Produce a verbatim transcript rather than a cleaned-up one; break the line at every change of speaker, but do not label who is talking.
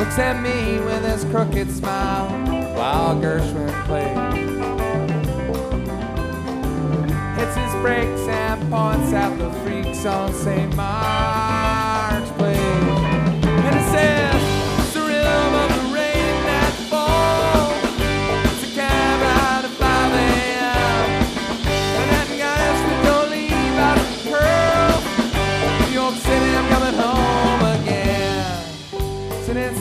looks at me with his crooked smile while Gershwin plays. Hits his brakes and points out the freaks on Saint Mark.